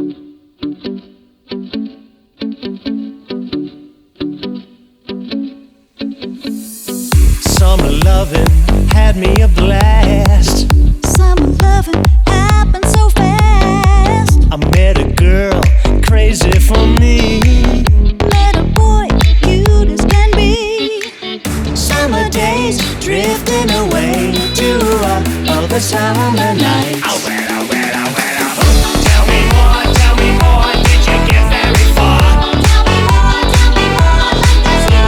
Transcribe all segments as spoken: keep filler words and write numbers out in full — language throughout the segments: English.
Summer loving had me a blast. Summer loving happened so fast. I met a girl crazy for me. Met a boy cute as can be. Summer days drifting away to uh, other summer nights. Oh, well, oh, well, oh, well, oh. Tell me more, tell me more. Did you get very far? Tell me more, tell me more. Like this you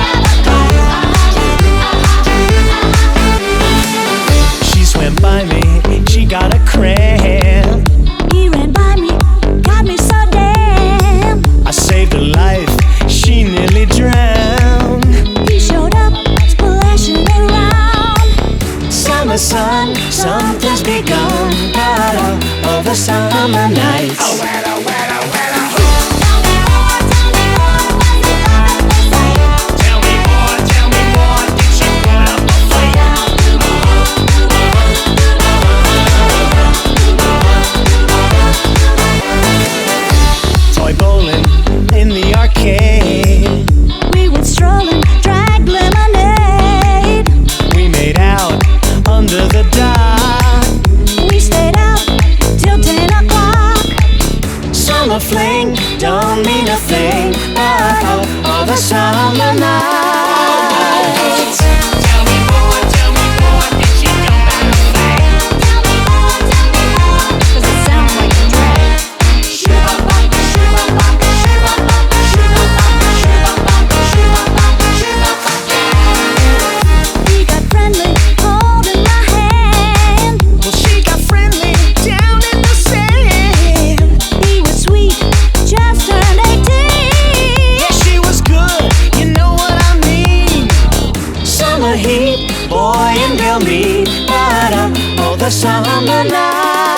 never She swam by me, she got a cramp. He ran by me, got me so damn. I saved her life, she nearly drowned. He showed up, splashing around. Summer sun, something's begun. Part of all the summer nights. Oh, well, oh, well, oh, well, oh. Tell me more, tell me more. What's it gonna say? Tell me more, tell me more. Did she put up a fight? Toy bowling in the arcade. We went strolling, drank lemonade. We made out under the dock. We stayed out till ten o'clock. Summer fling don't mean a thing. Oh, all the summer nights. Tell me more, tell me more. Did she jump out of flag? Tell me more, tell me more. Does it sound like a drag? Shoo-ba-bop, shoo-ba-bop, shoo-ba-bop, shoo-ba-bop, shoo-ba-bop, shoo-ba-bop, shoo-ba-bop, yeah. He got friendly, holding my hand. Well, she got friendly down in the sand. He was sweet, just turned eighteen. Yeah, she was good, you know what I mean. Summer heat, boy and girl meet. But uh, all the summer nights.